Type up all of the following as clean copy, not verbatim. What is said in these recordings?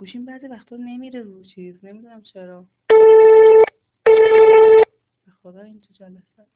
گوشیم بعضی وقتا نمیره رو چیز، نمیدونم چرا. به خدا این تو جلسه.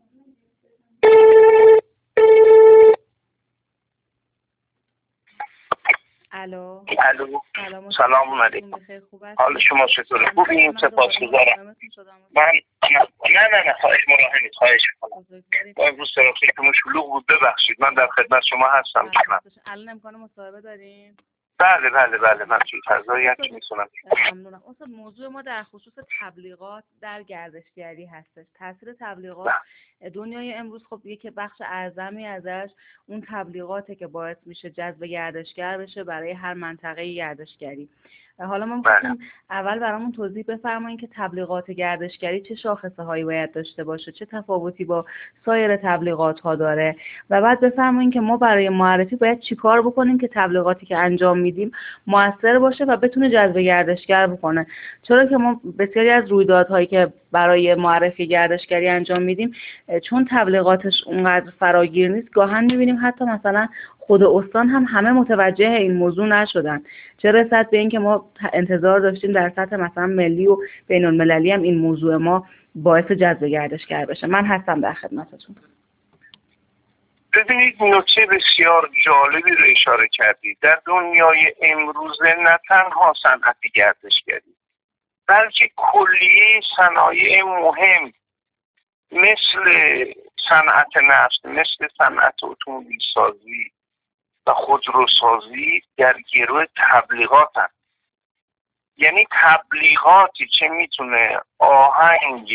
الو. سلام علیکم. حال شما چطوره؟ خوبین؟ سپاسگزارم. من نه خواهش میکنم. امروز ترافیکمون شلوغ بود، ببخشید. من در خدمت شما هستم. الان امکان مصاحبه داریم؟ بله من تو فضایی هم که میتونم. ممنونم. اصلا موضوع ما در خصوص تبلیغات در گردشگری هستش. تاثیر تبلیغات دنیای امروز خب یک بخش اعظمی ازش اون تبلیغاته که باعث میشه جذب گردشگر بشه برای هر منطقه گردشگری. حالا ما می‌خوایم اول برامون توضیح بفرمایید که تبلیغات گردشگری چه شاخصه‌هایی باید داشته باشه، چه تفاوتی با سایر تبلیغات‌ها داره و بعد بفرمایید که ما برای معرفی باید چیکار بکنیم که تبلیغاتی که انجام میدیم موثر باشه و بتونه جذب گردشگر بکنه. چرا که ما بسیاری از رویدادهایی که برای معرفی گردشگری انجام میدیم چون تبلیغاتش اونقدر فراگیر نیست، گاهن می‌بینیم حتی مثلا خود استان هم همه متوجه این موضوع نشدن، چه رسد به این که ما انتظار داشتیم در سطح مثلا ملی و بین المللی هم این موضوع ما باعث جذب گردشگر بشه. من هستم در خدمتتون. ببینید نکته بسیار جالبی رو اشاره کردید. در دنیای امروزه نه تنها صنعت گردشگری بلکه کلیه صنایع مهم مثل صنعت نفت، مثل صنعت اتومبیل سازی و خودروسازی در گروه تبلیغات هست. یعنی تبلیغاتی که میتونه آهنگ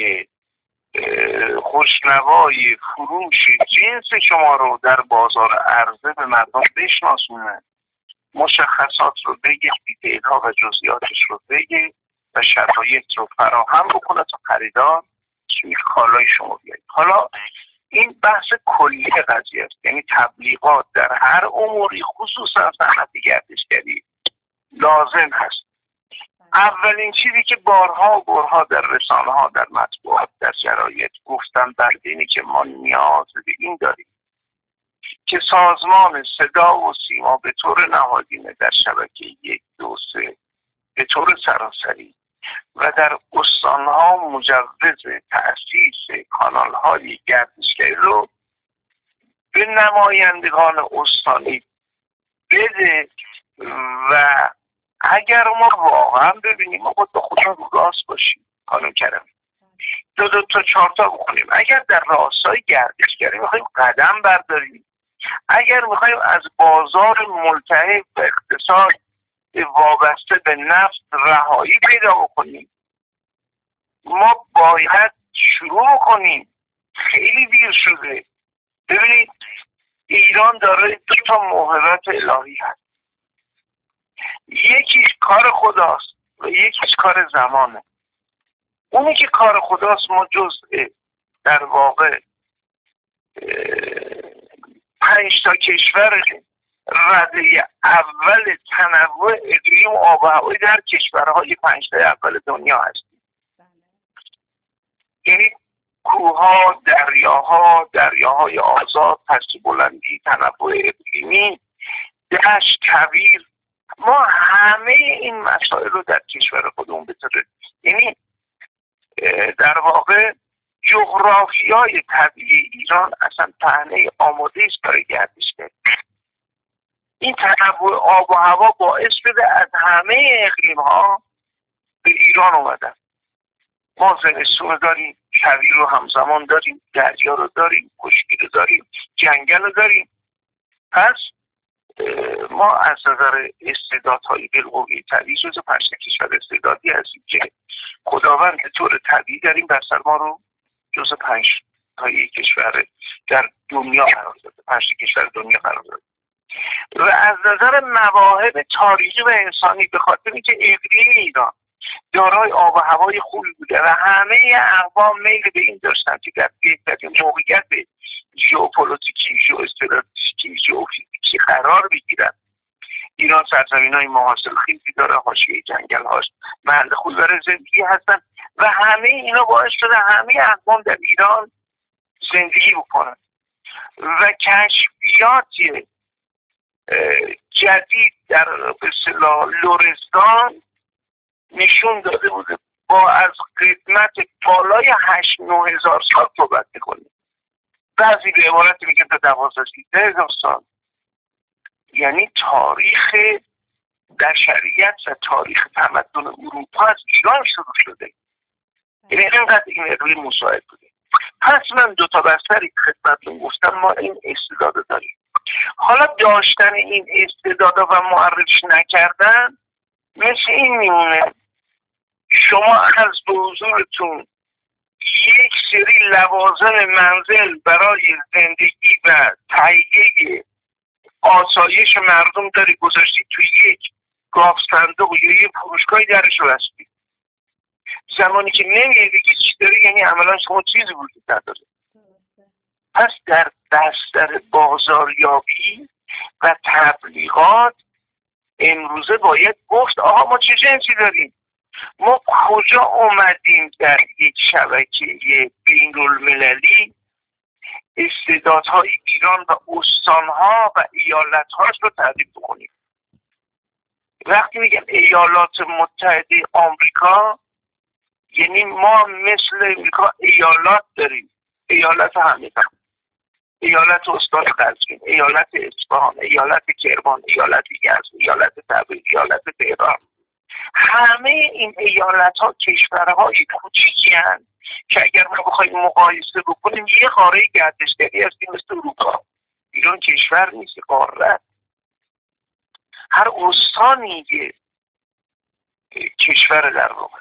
خوشنوای فروش جنس شما رو در بازار عرضه به مردم بشناسونه، مشخصات رو بگه، دیتیل‌ها و جزئیاتش رو بگه و شرایط رو فراهم بکنه تا خریدار توی کالای شما بیاید. حالا این بحث کلی قضیه است. یعنی تبلیغات در هر اموری خصوصا صنعت گردشگری لازم هست. اولین چیزی که بارها در رسانه‌ها، در مطبوعات، در جراید گفتم بعد اینه که ما نیاز به این داریم که سازمان صدا و سیما به طور نهادینه در شبکه 1 2 3 به طور سراسری و در استانها مجوز تأسیس کانال‌های گردشگری رو به نمایندگان استانی بده و اگر ما واقعا ببینیم ما باید با خودمون راست باشیم خانم کرمی، دو تا 4 تا بکنیم. اگر در راستای گردشگری میخوایم قدم برداریم، اگر میخوایم از بازار ملتهب و اقتصاد وابسته به نفت رهایی پیدا بکنیم، ما باید شروع کنیم. خیلی دیر شده. ببینید ایران داره 2 تا موهبت الهی هست، یکیش کار خداست و یکیش کار زمانه. اونی که کار خداست ما جزء در واقع 5 تا کشور رده اول تنوع اقلیم و آب و هوایی در کشورهای 5 تا اول دنیا هستیم. یعنی کوه‌ها، دریاهای آزاد، پشت بلندی، تنوع اقلیمی، دشت، کویر، ما همه این مسائل رو در کشور خودمون بذاره. یعنی در واقع جغرافیای طبیعی ایران اصلا پهنه آماده است برای گردشگری. این تنوع آب و هوا باعث شده از همه اقلیم‌ها به ایران اومدن. ما زمستون داریم، کویر رو همزمان داریم، دریا رو داریم، خشکی رو داریم، جنگل رو داریم. پس ما از نظر استعدادهای بالقوه طبیعی جزو 5 کشور استعدادی هستیم که خداوند به طور طبیعی در این بستر ما رو جزو 5 کشور در دنیا قرار داده، 5 کشور دنیا قرار داده. و از نظر مواهب تاریخی و انسانی به خاطر اینکه اقلیم ایران دارای آب و هوای خوبی بوده و همه اقوام میل به این داشتن که در بهترین موقعیت ژئوپلیتیکی، ژئواستراتژیکی، ژئوفیزیکی قرار بگیرن. ایران سرزمین‌های محاصره خیزی داره، حاشیه جنگل‌هاش محل خوبی برای زندگی هستن و همه اینا باعث شده همه اقوام در ایران زندگی بکنن و کشفیات جدید در به اصطلاح لرستان نشون داده بوده با از قدمت بالای 8-9 هزار سال صحبت میکنیم. بعضی به عبارتی میگن تا 12-13 هزار سال. یعنی تاریخ بشریت و تاریخ تمدن اروپا از ایران شروع شده. یعنی اینقدر این روی مساعد بوده. پس من 2 تا بستری خدمتتون گفتم ما این استعداد داریم. حالا داشتن این استعداد و معرفش نکردن مثل این میمونه شما از به حضورتون یک سری لوازم منزل برای زندگی و تهیه آسایش مردم داری گذاشتید توی یک گاف صندوق یا یک فروشگاهی درش بستید. زمانی که نمیه بگی چی داری یعنی عملا شما چیزی وجود نداره. پس در بستر بازاریابی و تبلیغات امروزه باید گفت آها ما چه جنسی داریم، ما کجا اومدیم در یک شبکه بین المللی استعدادهای ایران و استانها و ایالتهاش رو تعریف بکنیم. وقتی میگم ایالات متحده آمریکا یعنی ما مثل امریکا ایالات داریم، ایالت همیدن، ایالت استان قزوین، ایالت اصفهان، ایالت کرمان، ایالت یزد، ایالت تبریز، ایالت تهران. همه این ایالت ها کشورهای کوچیکی هستند که اگر ما بخوایم مقایسه بکنیم یه قاره گردشگری هستیم مثل اروپا. ایران کشور نیست، قاره. هر استانی یه کشور در واقع.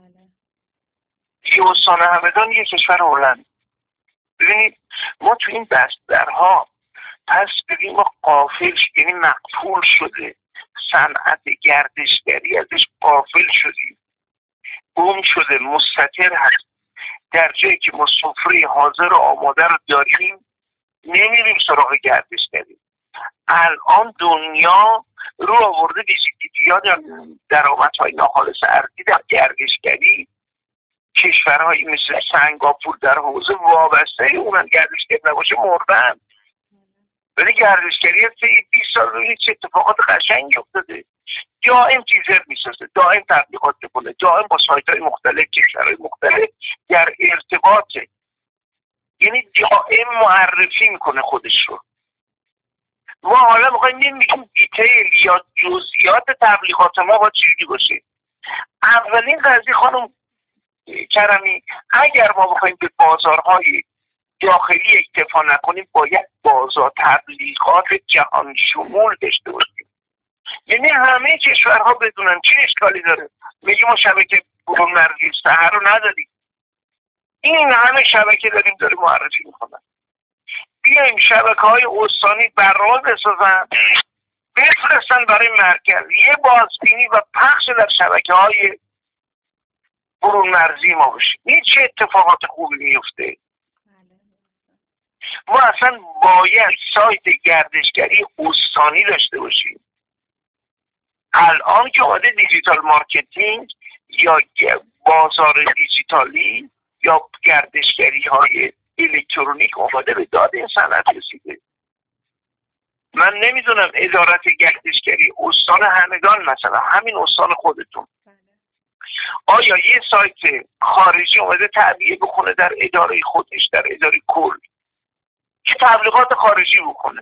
یه استان همدان یه کشور هلند. ببینید ما تو این بسترها پس ببینیم ما غافل یعنی مقفول شده صنعت گردشگری ازش غافل شدیم، گم شده، مستتر هست. در جایی که ما سفره حاضر و آماده رو داریم نمیریم سراغ گردشگری. الان دنیا رو آورده بیزیدیات درآمدهای ناخالص ارزی در گردشگری. کشورهایی مثل سنگاپور در حوزه وابسته اونن گردشگری نباشه مردن. ولی گردشگری طی 20 سال روی چه اتفاقات قشنگی افتاده. دائم تیزر میسازه، دائم تبلیغات میکنه، دائم با سایت های مختلف کشورهای مختلف در ارتباطه. یعنی دائم معرفی میکنه خودش رو. ما حالا میخوایم میگیم دیتیل یا جزئیات تبلیغات ما با چیزی باشه. اولین قضیه خانم کرمی اگر ما بخوایم به بازارهای داخلی اکتفا نکنیم باید بازار تبلیغات جهان شمول داشته باشیم. یعنی همه کشورها بدونن چه اشکالی داره. میگیم ما شبکه برون مرزی سحر رو نداریم، این همه شبکه داریم داره معرفی میکنن. بیایم شبکه‌های استانی برنامه بسازن بفرستن برای مرکز یه بازبینی و پخش در شبکه‌های برون مرزی ما باشه. این چه اتفاقات خوبی میفته. ما اصلا باید سایت گردشگری استانی داشته باشیم. الان که اومده دیجیتال مارکتینگ یا بازار دیجیتالی یا گردشگری های الکترونیک اومده به داد این صنعت رسیده. من نمیدونم ادارت گردشگری استان همدان مثلا همین استان خودتون آیا یه سایت خارجی اومده تعبیه بکنه در اداره خودش، در اداره کل که تبلیغات خارجی بکنه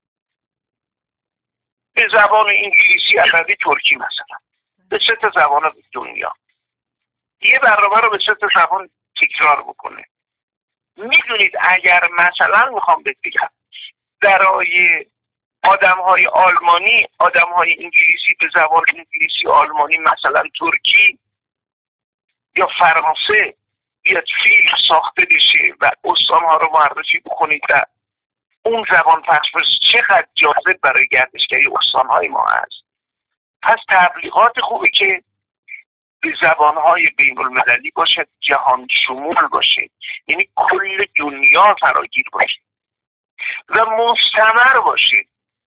به زبان انگلیسی، عربی، ترکی مثلا به 3 زبان دنیا یه برنامه رو به 3 زبان تکرار بکنه. میدونید اگر مثلا میخوام بگم برای آدم‌های آلمانی، آدم‌های انگلیسی به زبان انگلیسی، آلمانی مثلا ترکی یا فرانسه بیاد فیلم ساخته بشه و استان‌ها رو معرفی بکنید و اون زبان پخش بشه چقدر جاذب برای گردشگری استان‌های ما هست. پس تبلیغات خوبی که به زبان‌های بین المللی باشه، جهان شمول باشه، یعنی کل دنیا فراگیر باشه و مستمر باشه.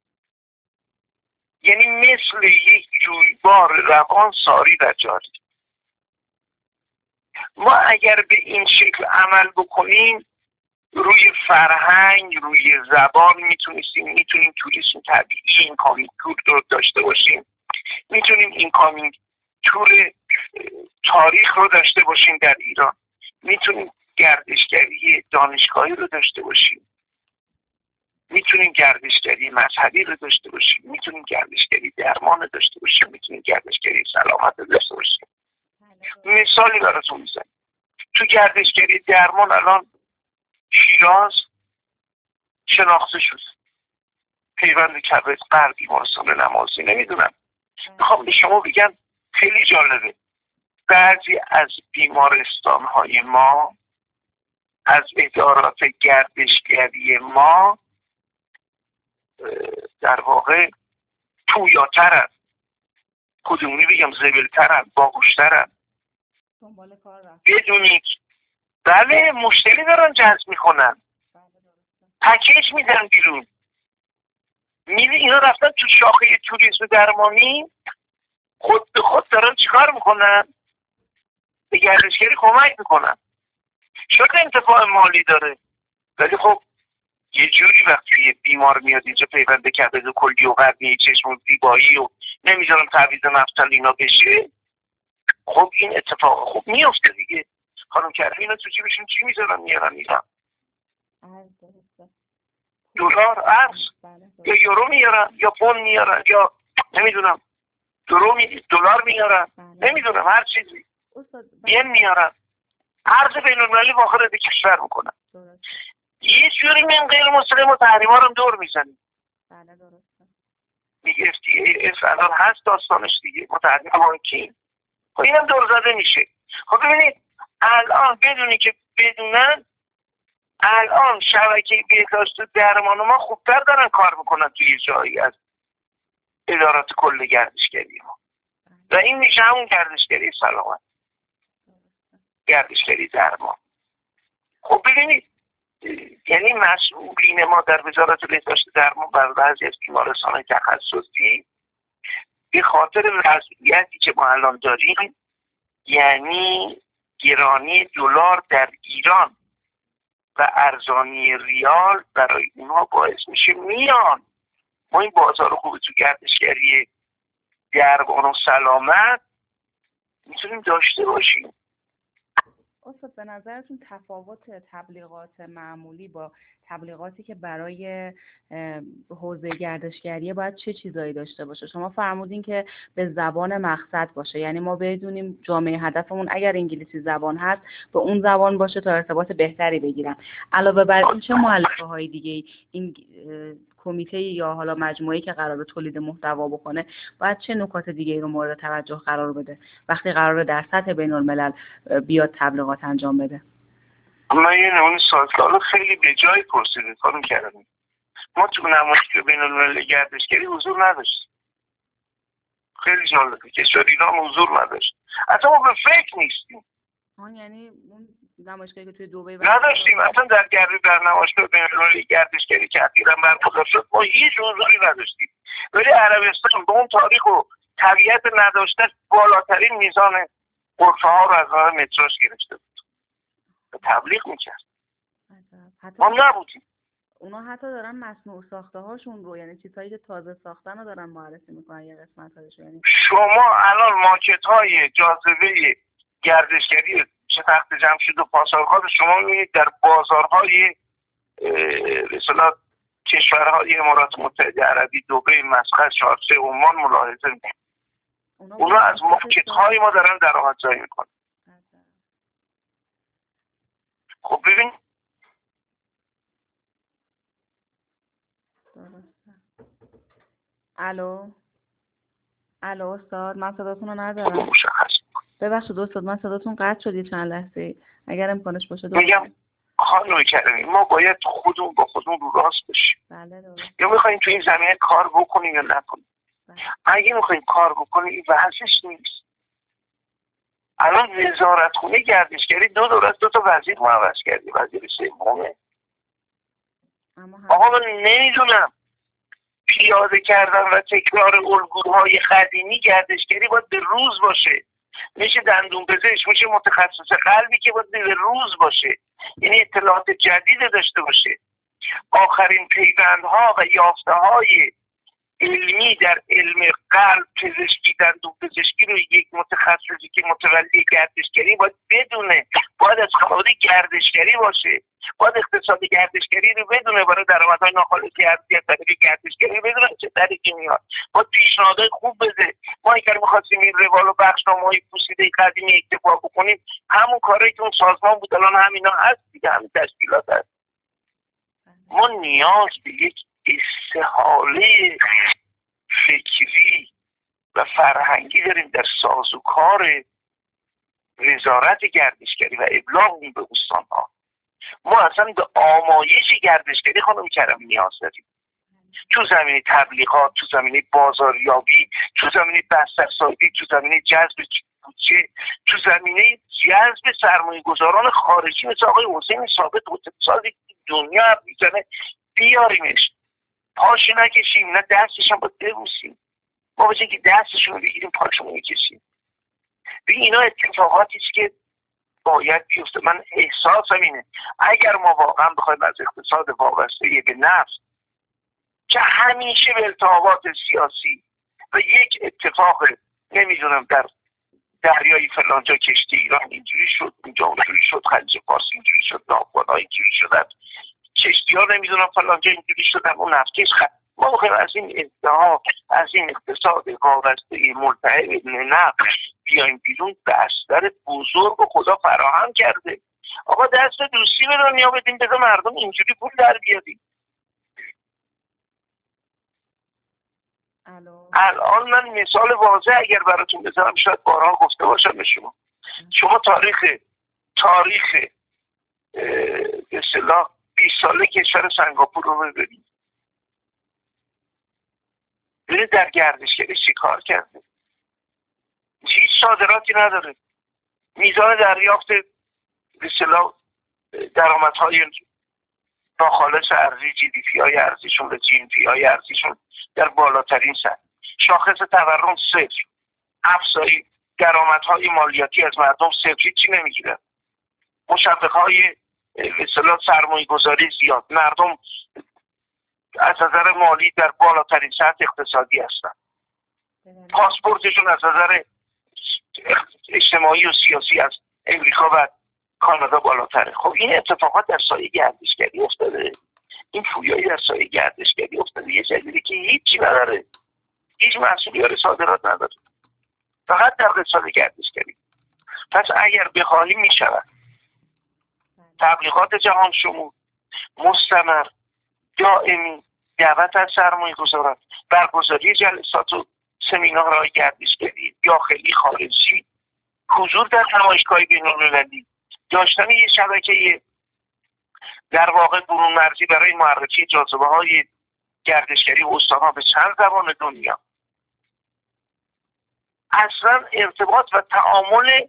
یعنی مثل یک جویبار روان ساری و جاری. ما اگر به این شکل عمل بکنیم روی فرهنگ، روی زبان میتونیم توریسم طبیعی این کامینگ تور رو داشته باشیم، میتونیم این کامینگ تور تاریخ رو داشته باشیم در ایران، میتونیم گردشگری دانشگاهی رو داشته باشیم، میتونیم گردشگری مذهبی رو داشته باشیم، میتونیم گردشگری درمان رو داشته باشیم، میتونیم گردشگری سلامت رو داشته باشیم. مثالی براتون میزنم. تو گردشگری درمان الان شیراز شناخته شد، پیوند کبد، قلب، بیمارستان نمازی. نمیدونم، میخوام به شما بگم خیلی جالبه، بعضی از بیمارستان‌های ما، از ادارات گردشگری ما در واقع پویاترن، کدومی بگم، زبلترن، باهوشترن. دنبال کار رفت. بدونید بله، مشتری دارن جذب میکنن، پکیج میدن بیرون. میبینی اینا رفتن تو شاخه توریسم درمانی، خود به خود دارن چیکار میکنن؟ به گردشگری کمک میکنن. شاید انتفاع مالی داره، ولی خب یه جوری وقتی یه بیمار میاد اینجا پیوند کبد و کلی و قرنیه چشم و زیبایی و نمیذارم تعویض مفصل اینا بشه، خب این اتفاق خوب میفته دیگه. خانم کریم اینا تو جیبشون چی میذارن میارن ایران؟ دلار، ارز، یا یورو میارن یا پوند میارن یا نمیدونم دلار میارن، نمیدونم هر چیزی، ین میارن، ارز بین‌المللی وارد کشور میکنن. یه جوری من غیر مسلم و تحریما رو دور میزنیم. بله درسته. میگه FTAS الان هست داستانش دیگه، متحریم بانکی، خب اینم دور زده میشه. خب ببینید الان بدونی که بدونن، الان شبکه بهداشت و درمان ما خوبتر دارن کار میکنن توی جایی از ادارات کل گردشگری ما، و این میشه همون گردشگری سلامت، گردشگری درمان. خب ببینید یعنی مسئولین ما در وزارت بهداشت درمان بر بعضی از بیمارستان‌های تخصصی به خاطر وضعیتی که ما الان داریم، یعنی گرانی دلار در ایران و ارزانی ریال، برای اونها باعث میشه میان ما این بازار خوب تو گردشگری درمان و سلامت میتونیم داشته باشیم. استاد به نظرتون تفاوت تبلیغات معمولی با تبلیغاتی که برای حوزه گردشگریه باید چه چیزایی داشته باشه؟ شما فرمودین که به زبان مقصد باشه، یعنی ما بدونیم جامعه هدفمون اگر انگلیسی زبان هست به اون زبان باشه تا ارتباط بهتری بگیرن. علاوه بر این چه مؤلفه‌های دیگه این کمیته یا حالا مجموعه‌ای که قراره تولید محتوا بکنه باید چه نکات دیگه‌ای رو مورد توجه قرار بده وقتی قراره در سطح بین‌الملل بیاد تبلیغات انجام بده؟ من یه نمونه سوال خیلی به جای پرسیدید خانم کردیم. ما تو نمایشگاه بین‌المللی گردشگری حضور نداشتیم. خیلی جالبه، کشور ایران حضور نداشت، اصلا ما به فکر نیستیم. یعنی اون نمایشگاهی که توی دبی نداشتیم اصلا، در نمایشگاه بین‌المللی گردشگری که اخیراً برگزار شد ما هیچ حضوری نداشتیم. ولی عربستان به اون تاریخ و طبیعت نداشته بالاترین میزان غرفه‌ها رو از راه متروش گرفته بود و تبلیغ میکرد. ما نبودیم. اونا حتی دارن مصنوع ساخته هاشون رو، یعنی چیزهایی که تازه ساختن رو دارن معرفی میکنن یه قسمت هاشو. یعنی شما الان ماکت های جاذبه گردشگری چه تخت جمشید و پاسارگاد شما میبینید در بازارهای به اصطلاح کشورهای امارات متحده عربی، دبی، مسقط، شارجه، عمان ملاحظه میکنید. اونا از ماکت های ما دارن درآمدزایی میکنن. خب ببین الو استاد، من صداتون رو ندارم. مشخص ببخشید استاد، من صداتون قطع شد چند لحظه، اگر امکانش باشه میگم خانم کریمی ما باید خودمون با خودمون رو راست باشیم. بله درست. یا میخوایم تو این زمینه کار بکنیم یا نکنیم. اگه میخوایم کار بکنیم این وضعش نیست. الان وزارتخونه گردشگری 2 دور از 2 تا وزیر ما عوض کردیم، وزیر سومه. آقا من نمیدونم، پیاده کردن و تکرار الگوهای قدیمی گردشگری باید به روز باشه، میشه دندون پزشک، میشه متخصص قلبی که باید به روز باشه، یعنی اطلاعات جدید داشته باشه. آخرین پیوندها و یافته‌های علمی در علم قلب، پزشکی، دندون پزشکی رو یک متخصصی که متولی گردشگری باید بدونه، باید از خانواده گردشگری باشه، باید اقتصاد گردشگری رو بدونه، برای درآمدهای ناخالصی ارزی طریق گردشگری رو بدونه چه طریقی میاد، باید پیشنهادهای خوب بده. ما اگر می‌خواستیم این روال و بخشنامه‌های پوسیده قدیمی اکتفا بکنیم، همون کاری که اون سازمان بود الان همینا هست دیگه، همین تشکیلات هست. ما نیاز به یک استحاله فکری و فرهنگی داریم در سازوکار وزارت گردشگری و ابلاغ اون به استان‌ها. ما اصلا به آمایش گردشگری خانم کرم نیاز داریم، تو زمینه تبلیغات، تو زمینه بازاریابی، تو زمینه بسترسازی، تو زمینه جذب بودجه، تو زمینه جذب سرمایه گذاران خارجی مثل آقای حسین ثابت، اقتصادی دنیا هم میزنه، بیاریمش، پاش نکشیم، نه دستش هم باید ببوسیم. ما بچه که دستشون رو بگیریم پاشون رو میکشیم. ببین اینا اتفاقاتی است که باید بیفته. من احساسم اینه اگر ما واقعا بخوایم از اقتصاد وابسته به نفت که همیشه به التهابات سیاسی و یک اتفاق نمیدونم در دریای فلانجا کشتی ایران اینجوری شد، اونجا اونجوری شد، خلیج فارس اینجوری شد، ناوگان‌ها اینجوری شدن، کشتی ها نمیدونم فلانجا اینجوری شدن، اون نفتکش ما بخوایم از این ادعا، از این اقتصاد وابسته ملتهب به نفت بیایم بیرون، بستر بزرگ و خدا فراهم کرده. آقا دست دوستی به دنیا بدیم، بذار مردم اینجوری پول در بیاریم. الان من مثال واضح اگر براتون بذارم شاید بارها گفته باشم به شما تاریخ به اصطلاح 20 ساله کشور سنگاپور رو ببینید. ببینید در گردشگری چی کار کرده. هیچ صادراتی نداره. میزان دریافت به اصطلاح درآمدهای ناخالص ارزی، جی دی پی های ارزیشون و جی ام پی های ارزیشون در بالاترین سطح. شاخص تورم صفر. افزایش درآمدهای مالیاتی از مردم صفر، چی نمیگیرن. مشوقهای به اصطلاح سرمایه گذاری زیاد. مردم از نظر مالی در بالاترین سطح اقتصادی هستن. پاسپورتشون از نظر اجتماعی و سیاسی از امریکا و کانادا بالاتره. خب این اتفاقات در سایه گردشگری افتاده. این پویایی در سایه گردشگری افتاده. یه جدیدی که هیچی نداره، هیچ محصولیات صادرات نداره، فقط در اقتصاد گردشگری. پس اگر بخواهیم میشود تبلیغات جهان شمول، مستمر، دائمی، دعوت از سرمایه گذاران، برگزاری جلسات و سمینارهای گردشگری داخلی خارجی، حضور در نمایشگاه بین‌المللی، داشتن یه شبکه در واقع برون مرزی برای معرفی جاذبه‌های گردشگری و استان‌ها به چند زبان دنیا، اصلا ارتباط و تعامل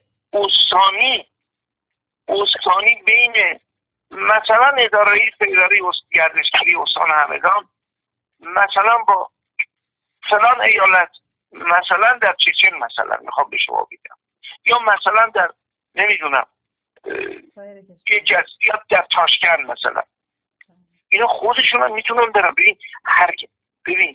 استانی بین مثلا اداره گردشگری استان همدان مثلا با فلان ایالت، مثلا در چچن مثلا میخوام به شما بگم، یا مثلا در نمیدونم یه جزئیات در تاشکند مثلا، اینا خودشون هم میتونن برن. ببین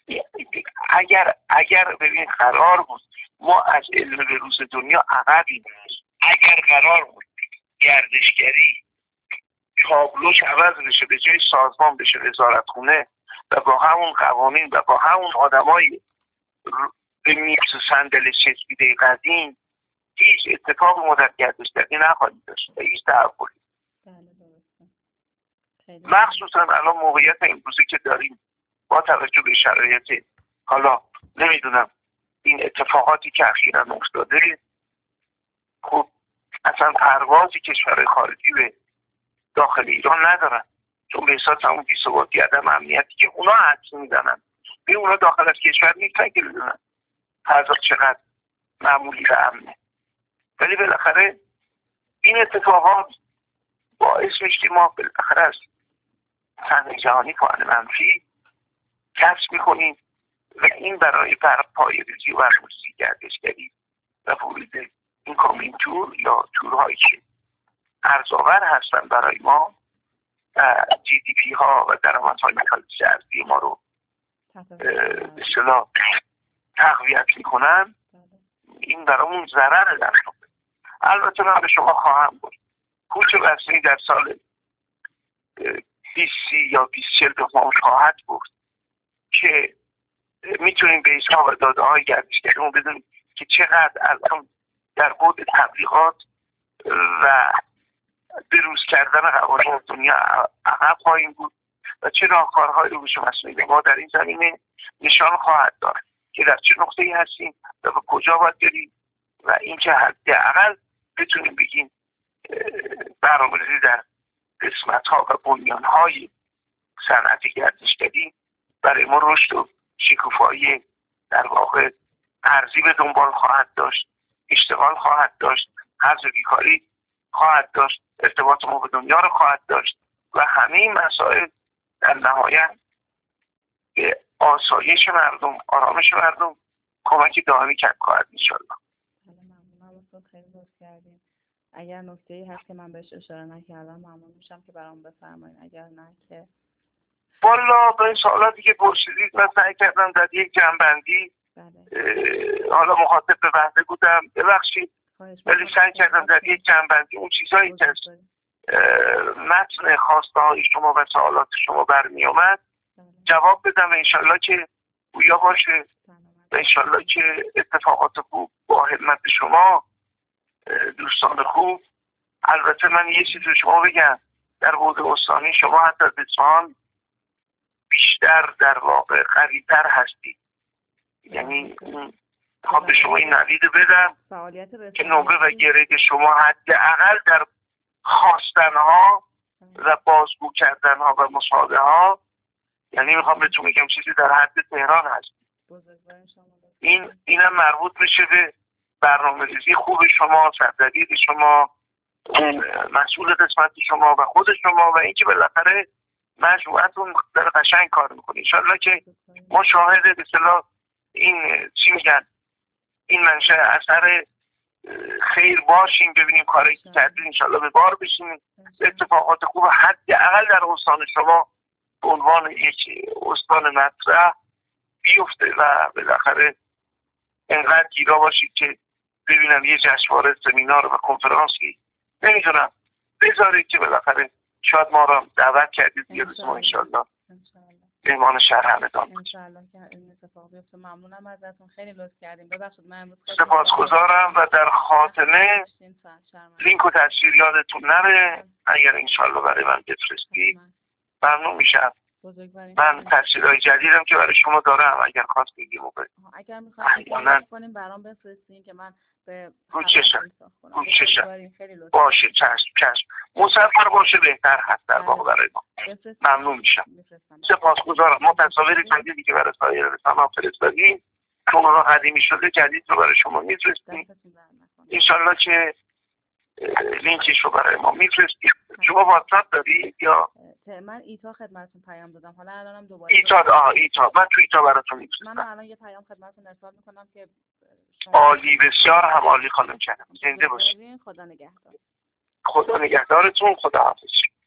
اگر ببین قرار بود ما از علم به روز دنیا عقبیم، اگر قرار بود گردشگری تابلوش عوض بشه، به جای سازمان بشه وزارتخونه و با همون قوانین و با همون آدمای به میز صندل چسبیده قدیم، هیچ اتفاق ما در گردشگری نخواهیم داشت و هیچ تحولی. مخصوصا الان موقعیت امروزی که داریم با توجه به شرایط حالا نمیدونم این اتفاقاتی که اخیراً افتاده، خب اصلا پروازی کشور خارجی به داخل ایران ندارن، چون به احساس همون بی‌ثباتی عدم امنیتی که اونا حدس میزنن به اونا داخل از کشور نیستن که بدونن فضا چقدر معمولی و امنه. ولی بالاخره این اتفاقات باعث میشه که ما بالاخره از صحنه جهانی پایان منفی کسب میکنیم و این برای پایه‌ریزی و برنامه‌ریزی گردشگری و ورود این کامین تور یا تورهایی که ارزآور هستن برای ما و GDP ها و درآمدهای متوسط ارزی ما رو به اصطلاح تقویت میکنن، این برامون ضرر در واقع. البته من به شما خواهم گفت کوچ بسری در سال 2030 یا 2040 به ما خواهد بود که میتونیم به حساب و داده های گردشگریمون بدونیم که چقدر الان در بعد تبلیغات و بروز کردن قوانین دنیا عقب خواهیم بود و چه راهکارهایی رو به شما ما در این زمینه نشان خواهد داد که در چه نقطه‌ای هستیم و به کجا باید بریم و اینکه حداقل بتونیم بگیم برنامه‌ریزی در قسمت‌ها و بنیان‌های صنعت گردشگری برای ما رشد و شکوفایی در واقع ارزی به دنبال خواهد داشت، اشتغال خواهد داشت، حذف بیکاری خواهد داشت، ارتباط ما به دنیا رو خواهد داشت و همه این مسائل در نهایت به آسایش مردم، آرامش مردم کمک دائمی خواهد انشاءالله. خیلی لطف کردیم. اگر نکته‌ای هست که من بهش اشاره نکردم ممنون میشم که برام بفرمایید، اگر نه که والا به این سوالاتی که پرسیدید من سعی کردم در یک جنبندی حالا مخاطب به وحده بودم ببخشید، ولی سعی کردم در یک جنبندی اون چیزایی که از متن خواسته های شما و سوالات شما برمی آمد جواب بدم و انشالله که گویا باشه و انشالله که اتفاقات خوب با همت شما دوستان خوب. البته من یه چیز رو شما بگم، در بعد استانی شما حتی به اصفهان بیشتر در واقع قریب‌تر هستید، یعنی به شما این نوید بدم که نوبه و گرید شما حداقل در خواستنها و بازگو کردنها و مساعده ها، یعنی میخوام بهتون بگم چیزی در حد تهران هست. اینم مربوط میشه به برنامه‌ریزی خوب شما، سردبیر شما، مسئول قسمت شما و خود شما و اینکه بالاخره مجموعتون در قشنگ کار میکنه. انشالله که ما شاهد به اصطلاح این چی میگن این منشأ اثر خیر باشیم، ببینیم کاری که کردیم انشالله به بار بشیم، اتفاقات خوب حداقل در استان شما به عنوان یک استان مطرح بیفته و بالاخره انقدر گیرا باشید که ببینم یه جشنواره سمینار و کنفرانسی نمیدونم بذارید که بالاخره شاید ما را دعوت کردید بیاد ما انشالله مهمان شهر همدان انشالله که این اتفاق بیفته. ممنونم ازتون، خیلی لطف کردیم. ببخشید من امروز سپاسگزارم و در خاتمه لینک و تصویر یادتون نره، اگر انشالله برای من بفرستید ممنون میشم. من تصویرهای جدیدم که برای شما دارم، اگر خواست بگیم اگر میخواید کنیم برام بفرستین که من به گوششم باشه. چشم مسافر باشه بهتر هست در واقع برای ما. ممنون میشم، سپاسگزارم. ما تصاویر جدیدی که برای سایر رسانه‌ها فرستادیم چون اونها قدیمی شده جدید رو برای شما میفرستیم، انشالله که لینکش رو برای ما میفرستید. شما واتساپ دارید یا من ایتا خدمتتون پیام دادم، حالا الانم دوباره ایتا من تو ایتا براتون میفرستم. من الان یه پیام خدمتتون ارسال میکنم که عالی، بسیار هم عالی خانم جناب. زنده باشید. خدا نگهدار. خدا نگهدارتون. خدا حافظ.